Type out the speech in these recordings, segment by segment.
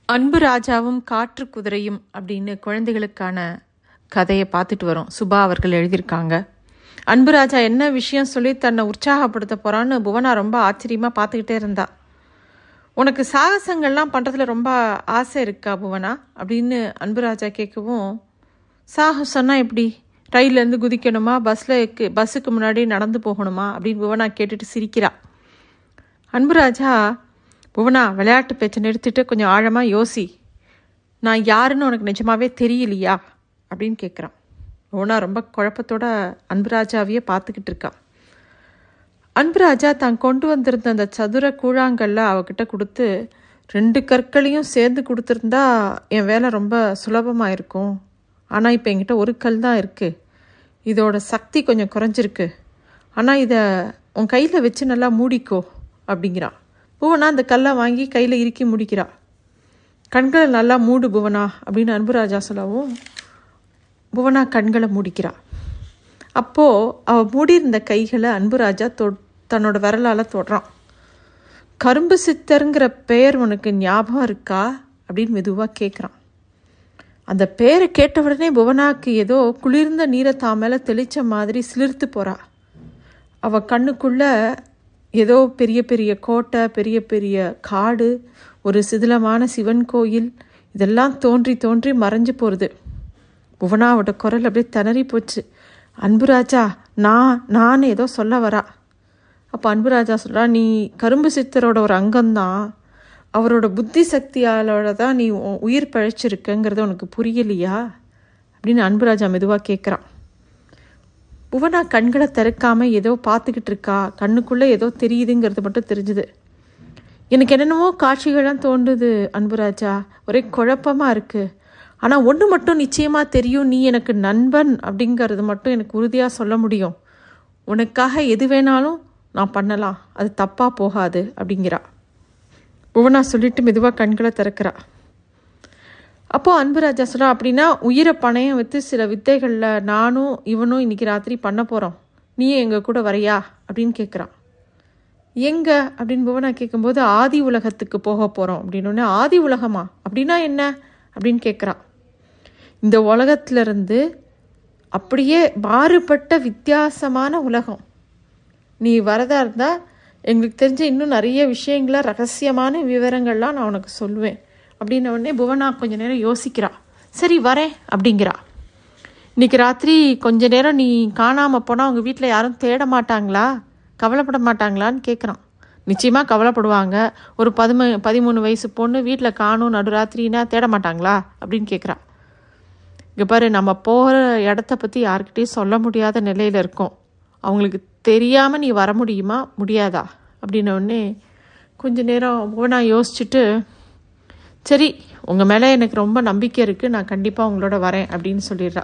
அன்பு ராஜாவும் காற்று குதிரையும் அப்படின்னு குழந்தைகளுக்கான கதையை பார்த்துட்டு வரோம். சுபா அவர்கள் எழுதியிருக்காங்க. அன்பு ராஜா என்ன விஷயம் சொல்லி தன்னை உற்சாகப்படுத்த போகிறான்னு புவனா ரொம்ப ஆச்சரியமாக பார்த்துக்கிட்டே இருந்தா. உனக்கு சாகசங்கள்லாம் பண்ணுறதுல ரொம்ப ஆசை இருக்கா புவனா அப்படின்னு அன்பு ராஜா கேட்கவும், சாகசம்னா எப்படி, ரயிலேருந்து குதிக்கணுமா, பஸ்ஸுக்கு முன்னாடி நடந்து போகணுமா அப்படின்னு புவனா கேட்டுட்டு சிரிக்கிறா. அன்பு ராஜா, புவனா விளையாட்டு பேச்சை நிறுத்திட்டு கொஞ்சம் ஆழமாக யோசி, நான் யாருன்னு உனக்கு நிஜமாவே தெரியலையா அப்படின்னு கேட்குறான். புவனா ரொம்ப குழப்பத்தோட அன்புராஜாவையே பார்த்துக்கிட்டு இருக்கா. அன்புராஜா தான் கொண்டு வந்திருந்த அந்த சதுர கூழாங்கல்ல அவகிட்ட கொடுத்து, 2 கற்களையும் சேர்ந்து கொடுத்துருந்தா என் வேலை ரொம்ப சுலபமாக இருக்கும். ஆனால் இப்போ என்கிட்ட 1 கல் தான் இருக்குது. இதோட சக்தி கொஞ்சம் குறைஞ்சிருக்கு. ஆனால் இதை உன் கையில் வச்சு நல்லா மூடிக்கோ அப்படிங்கிறான். புவனா அந்த கல்லை வாங்கி கையில் இறுக்கி முடிக்கிறா. கண்களை நல்லா மூடு புவனா அப்படின்னு அன்புராஜா சொல்லவும் புவனா கண்களை மூடிக்கிறா. அப்போது அவள் மூடியிருந்த கைகளை அன்புராஜா தன்னோட விரலால் தொடுறான். கரும்பு சித்தருங்கிற பெயர் உனக்கு ஞாபகம் இருக்கா அப்படின்னு மெதுவாக கேட்குறான். அந்த பேரை கேட்ட உடனே புவனாக்கு ஏதோ குளிர்ந்த நீரை தான் மேலே தெளித்த மாதிரி சிலிர்த்து போகிறா. அவள் கண்ணுக்குள்ளே ஏதோ பெரிய பெரிய கோட்டை, பெரிய பெரிய காடு, ஒரு சிதிலமான சிவன் கோயில், இதெல்லாம் தோன்றி தோன்றி மறைஞ்சு போகிறது. புவனாவோட குரல் அப்படியே திணறி போச்சு. அன்புராஜா, நான் ஏதோ சொல்ல வரா. அப்போ அன்புராஜா சொல்கிறா, நீ கரும்பு சித்தரோட ஒரு அங்கம்தான். அவரோட புத்தி சக்தியாலோட தான் நீ உயிர் பழைச்சிருக்கங்கிறது உனக்கு புரியலையா அப்படின்னு அன்புராஜா மெதுவாக கேட்குறான். புவனா கண்களை திறக்காமல் ஏதோ பார்த்துக்கிட்டு இருக்கா. கண்ணுக்குள்ளே ஏதோ தெரியுதுங்கிறது மட்டும் தெரிஞ்சுது. எனக்கு என்னென்னவோ காட்சிகள்லாம் தோன்றுது அன்புராஜா, ஒரே குழப்பமாக இருக்குது. ஆனால் ஒன்று மட்டும் நிச்சயமாக தெரியும், நீ எனக்கு நண்பன் அப்படிங்கிறது மட்டும் எனக்கு உறுதியாக சொல்ல முடியும். உனக்காக எது வேணாலும் நான் பண்ணலாம், அது தப்பாக போகாது அப்படிங்கிறா. புவனா சொல்லிட்டு மெதுவாக கண்களை திறக்கிறா. அப்போது அன்புராஜா சொல்கிறா, அப்படின்னா உயிரை பணையம் வைத்து சில வித்தைகளில் நானும் இவனும் இன்றைக்கி ராத்திரி பண்ண போகிறோம், நீயும் எங்கள் கூட வரையா அப்படின்னு கேட்குறான். எங்கே அப்படின்னு புவனா கேட்கும்போது, ஆதி உலகத்துக்கு போக போகிறோம் அப்படின்னோடனே, ஆதி உலகமா அப்படின்னா என்ன அப்படின்னு கேட்குறான். இந்த உலகத்திலிருந்து அப்படியே மாறுபட்ட வித்தியாசமான உலகம். நீ வரதா இருந்தால் எங்களுக்கு தெரிஞ்ச இன்னும் நிறைய விஷயங்கள, ரகசியமான விவரங்கள்லாம் நான் உனக்கு சொல்லுவேன் அப்படின்ன உடனே புவனா கொஞ்ச நேரம் யோசிக்கிறா. சரி வரேன் அப்படிங்கிறா. இன்றைக்கி ராத்திரி கொஞ்ச நேரம் நீ காணாமல் போனால் உங்கள் வீட்டில் யாரும் தேட மாட்டாங்களா, கவலைப்பட மாட்டாங்களான்னு கேட்குறான். நிச்சயமாக கவலைப்படுவாங்க. ஒரு 13 வயசு பொண்ணு வீட்டில் காணும் நடுராத்திரின்னா தேட மாட்டாங்களா அப்படின்னு கேட்குறா. இங்கே பாரு, நம்ம போகிற இடத்த பற்றி யார்கிட்டையும் சொல்ல முடியாத நிலையில் இருக்கோம். அவங்களுக்கு தெரியாமல் நீ வர முடியுமா முடியாதா அப்படின்ன உடனே கொஞ்ச நேரம் புவனா யோசிச்சுட்டு, சரி உங்கள் மேலே எனக்கு ரொம்ப நம்பிக்கை இருக்குது, நான் கண்டிப்பாக உங்களோட வரேன் அப்படின்னு சொல்லிடுறா.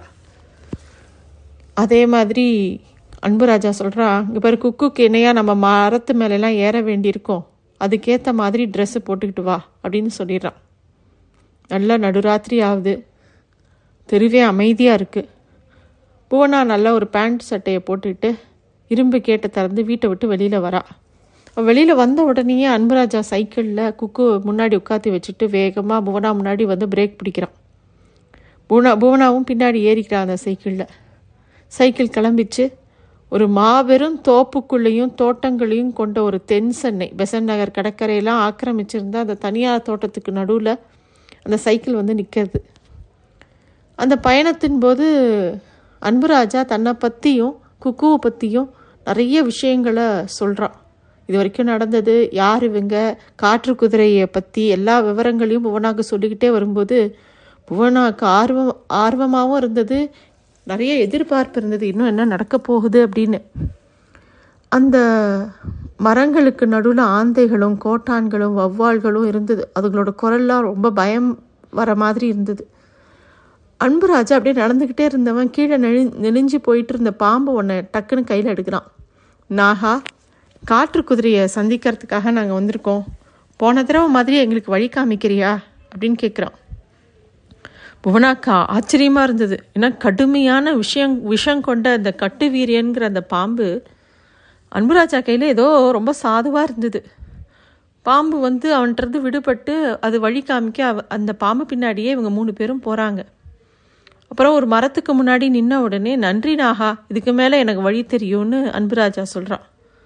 அதே மாதிரி அன்புராஜா சொல்கிறா, இங்கே பாரு, குக்குக்கு இணையாக நம்ம மரத்து மேலெலாம் ஏற வேண்டியிருக்கோம், அதுக்கேற்ற மாதிரி ட்ரெஸ்ஸு போட்டுக்கிட்டு வா அப்படின்னு சொல்லிடுறான். நல்லா நடுராத்திரி ஆகுது, தெருவே அமைதியாக இருக்குது. புவனா நல்லா ஒரு பேண்ட் சட்டையை போட்டுக்கிட்டு இரும்பு கேட்டை திறந்து வீட்டை விட்டு வெளியில் வரா. வெளியில் வந்த உடனேயே அன்புராஜா சைக்கிளில் குக்கு முன்னாடி உட்காத்தி வச்சுட்டு வேகமாக புவனா முன்னாடி வந்து பிரேக் பிடிக்கிறான். புவனாவும் பின்னாடி ஏறிக்கிறான் அந்த சைக்கிளில். சைக்கிள் கிளம்பிச்சு. ஒரு மாபெரும் தோப்புக்குள்ளேயும் தோட்டங்களையும் கொண்ட ஒரு தென் சென்னை பெசன்ட் நகர் கடற்கரையெல்லாம் ஆக்கிரமிச்சிருந்தா அந்த தனியார் தோட்டத்துக்கு நடுவில் அந்த சைக்கிள் வந்து நிற்கிறது. அந்த பயணத்தின் போது அன்புராஜா தன்னை பற்றியும் குக்குவை பற்றியும் நிறைய விஷயங்களை சொல்கிறான். இது வரைக்கும் நடந்தது, யார் இவங்க, காற்று குதிரையை பற்றி எல்லா விவரங்களையும் புவனாக்கு சொல்லிக்கிட்டே வரும்போது புவனாக்கு ஆர்வமாகவும் இருந்தது, நிறைய எதிர்பார்ப்பு இருந்தது, இன்னும் என்ன நடக்க போகுது அப்படின்னு. அந்த மரங்களுக்கு நடுவில் ஆந்தைகளும் கோட்டான்களும் வௌவால்களும் இருந்தது. அதுகளோட குரல்லாம் ரொம்ப பயம் வர மாதிரி இருந்தது. அன்புராஜா அப்படியே நடந்துக்கிட்டே இருந்தவன் கீழே நெளிஞ்சு போயிட்டு இருந்த பாம்பு ஒன்றை டக்குன்னு கையில் எடுக்கிறான். நாகா, காற்று குதிரையை சந்திக்கிறதுக்காக நாங்கள் வந்திருக்கோம், போன தடவை மாதிரி எங்களுக்கு வழி காமிக்கிறியா அப்படின்னு கேட்குறான். புவனாக்கா ஆச்சரியமாக இருந்தது. ஏன்னா கடுமையான விஷம் கொண்ட அந்த கட்டு வீரியன்கிற அந்த பாம்பு அன்புராஜா கையில் ஏதோ ரொம்ப சாதுவாக இருந்தது. பாம்பு வந்து அவன்கிட்ட விடுபட்டு அது வழி காமிக்க அந்த பாம்பு பின்னாடியே இவங்க 3 பேரும் போகிறாங்க. அப்புறம் ஒரு மரத்துக்கு முன்னாடி நின்ன உடனே, நன்றி நாகா, இதுக்கு மேலே எனக்கு வழி தெரியும்னு அன்புராஜா சொல்கிறான்.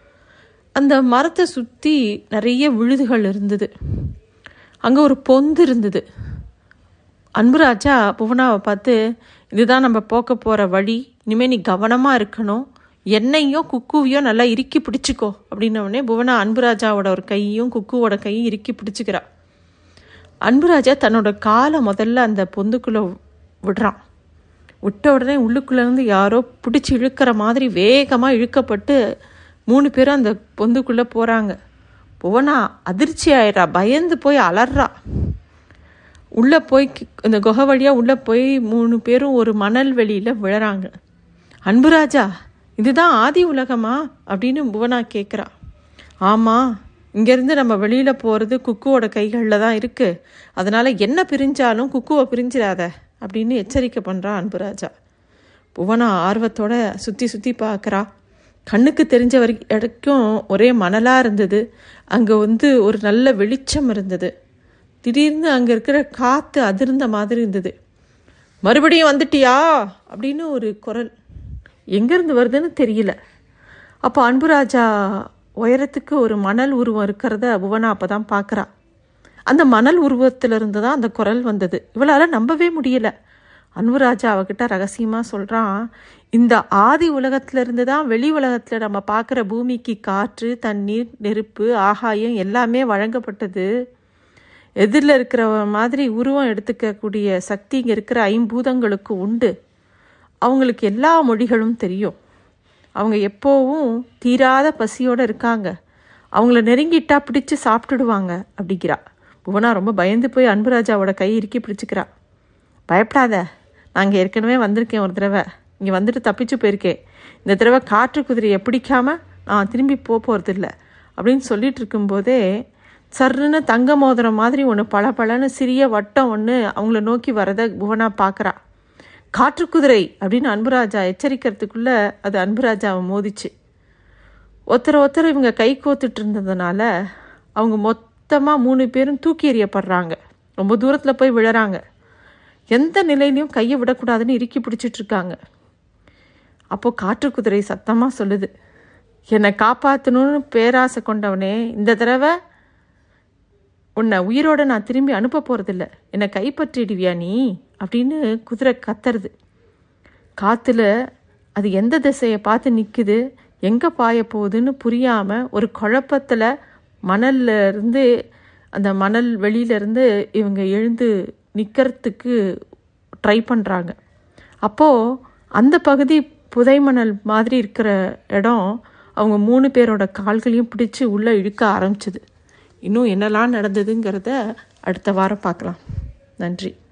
அந்த மரத்தை சுற்றி நிறைய விழுதுகள் இருந்தது. அங்கே ஒரு பொந்து இருந்தது. அன்புராஜா புவனாவை பார்த்து, இதுதான் நம்ம போக்க போகிற வழி, இனிமேல் நீ கவனமாக இருக்கணும், என்னையும் குக்குவையும் நல்லா இறுக்கி பிடிச்சிக்கோ அப்படின்னோடனே புவனா அன்புராஜாவோட ஒரு கையும் குக்குவோட கையும் இறுக்கி பிடிச்சிக்கிறா. அன்புராஜா தன்னோட காலை முதல்ல அந்த பொந்துக்குள்ளே விடுறான். விட்ட உடனே உள்ளுக்குள்ளேருந்து யாரோ பிடிச்சி இழுக்கிற மாதிரி வேகமாக இழுக்கப்பட்டு 3 பேரும் அந்த பொந்துக்குள்ளே போகிறாங்க. புவனா அதிர்ச்சி ஆயிடுறா, பயந்து போய் அலறா. உள்ளே போய் இந்த குகை வழியாக உள்ளே போய் 3 பேரும் ஒரு மணல் வெளியில் விழறாங்க. அன்புராஜா, இதுதான் ஆதி உலகமா அப்படின்னு புவனா கேட்குறா. ஆமாம், இங்கேருந்து நம்ம வெளியில் போகிறது குக்குவோட கைகளில் தான் இருக்குது, அதனால் என்ன பிரிஞ்சாலும் குக்குவை பிரிஞ்சிடாத அப்படின்னு எச்சரிக்கை பண்ணுறா அன்புராஜா. புவனா ஆர்வத்தோட சுற்றி சுற்றி பார்க்குறா. கண்ணுக்கு தெரிஞ்ச வரைக்கும் ஒரே மணலாக இருந்தது. அங்கே ஒரு நல்ல வெளிச்சம் இருந்தது. திடீர்னு அங்கே இருக்கிற காற்று அதிர்ந்த மாதிரி இருந்தது. மறுபடியும் வந்துட்டியா அப்படின்னு ஒரு குரல் எங்கேருந்து வருதுன்னு தெரியல. அப்போ அன்புராஜா உயரத்துக்கு ஒரு மணல் உருவம் இருக்கிறத புவனா அப்போ தான் பார்க்குறா. அந்த மணல் உருவத்திலிருந்து தான் அந்த குரல் வந்தது. இவளால் நம்பவே முடியல. அன்புராஜா அவகிட்ட ரகசியமாக சொல்கிறான், இந்த ஆதி உலகத்திலிருந்து தான் வெளி உலகத்தில் நம்ம பார்க்குற பூமிக்கு காற்று, தண்ணீர், நெருப்பு, ஆகாயம் எல்லாமே வழங்கப்பட்டது. எதிரில் இருக்கிற மாதிரி உருவம் எடுத்துக்கக்கூடிய சக்தி இங்கே இருக்கிற 5 பூதங்களுக்கு உண்டு. அவங்களுக்கு எல்லா மொழிகளும் தெரியும். அவங்க எப்போவும் தீராத பசியோடு இருக்காங்க. அவங்கள நெருங்கிட்டா பிடிச்சி சாப்பிட்டுடுவாங்க அப்படிங்கிறா. புவனா ரொம்ப பயந்து போய் அன்புராஜாவோட கை இறுக்கி பிடிச்சிக்கிறா. பயப்படாத, நாங்கள் ஏற்கனவே வந்திருக்கேன், ஒரு தடவை இங்கே வந்துட்டு தப்பிச்சு போயிருக்கேன். இந்த தடவை காற்று குதிரையை பிடிக்காம நான் திரும்பி போகிறதில்ல அப்படின்னு சொல்லிட்டு இருக்கும்போதே சர்ன்னு தங்க மோதிரம் மாதிரி ஒன்று பளபளன்னு சிறிய வட்டம் ஒன்று அவங்கள நோக்கி வரதை புவனா பார்க்குறா. காற்று குதிரை அப்படின்னு அன்புராஜா எச்சரிக்கிறதுக்குள்ளே அது அன்புராஜாவை மோதிச்சு. ஒருத்தர் இவங்க கை கோத்துட்டு இருந்ததுனால அவங்க மொத்தமாக 3 பேரும் தூக்கி எறியப்படுறாங்க. ரொம்ப தூரத்தில் போய் விழறாங்க. எந்த நிலையிலையும் கையை விடக்கூடாதுன்னு இறுக்கி பிடிச்சிட்டு இருக்காங்க. அப்போது காற்று குதிரை சத்தமாக சொல்லுது, என்னை காப்பாற்றணும்னு பேராசை கொண்டவனே, இந்த தடவை உன்னை உயிரோடு நான் திரும்பி அனுப்ப போகிறதில்ல, என்னை கைப்பற்றிடுவியா நீ அப்படின்னு குதிரை கத்துறது. காற்றுல அது எந்த திசையை பார்த்து நிற்குது, எங்கே பாய போகுதுன்னு புரியாமல் ஒரு குழப்பத்தில் மணல்லேருந்து அந்த மணல் வெளியிலேருந்து இவங்க எழுந்து நிற்கிறதுக்கு ட்ரை பண்ணுறாங்க. அப்போது அந்த பகுதி புதை மணல் மாதிரி இருக்கிற இடம் அவங்க 3 பேரோட கால்களையும் பிடிச்சி உள்ளே இழுக்க ஆரம்பிச்சிது. இன்னும் என்னெல்லாம் நடந்ததுங்கிறத அடுத்த வாரம் பார்க்கலாம். நன்றி.